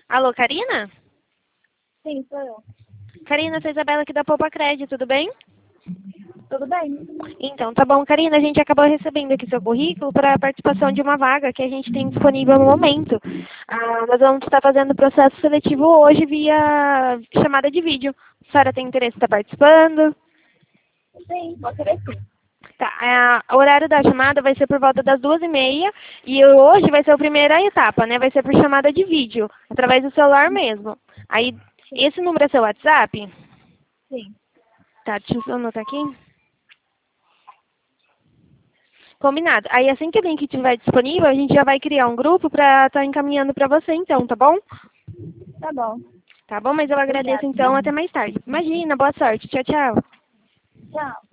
Alô, Karina? Sim, sou eu. Karina, sou a Isabela aqui da Poupa Crédito, tudo bem? Tudo bem? Então, tá bom. Karina, a gente acabou recebendo aqui seu currículo para a participação de uma vaga que a gente tem disponível no momento. Nós vamos estar fazendo o processo seletivo hoje via chamada de vídeo. A senhora tem interesse em estar participando? Sim, vou querer sim. Tá, o horário da chamada vai ser por volta das 2h30 e hoje vai ser a primeira etapa, né? Vai ser por chamada de vídeo, através do celular mesmo. Aí, esse número é seu WhatsApp? Sim. Tá, deixa eu só anotar aqui. Combinado. Aí, assim que o link estiver disponível, a gente já vai criar um grupo para estar encaminhando para você, então, tá bom? Tá bom. Tá bom, mas eu agradeço, Obrigada. então. Até mais tarde. Imagina, boa sorte. Tchau, tchau. Tchau.